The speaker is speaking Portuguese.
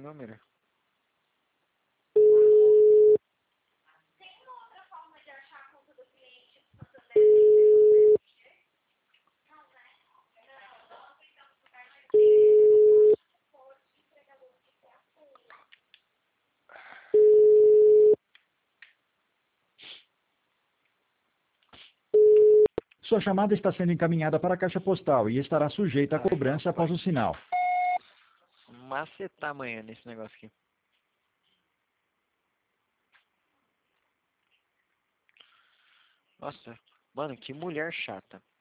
número. Sua chamada está sendo encaminhada para a caixa postal e estará sujeita a cobrança após o sinal. Macetar amanhã nesse negócio aqui. Nossa, mano, que mulher chata.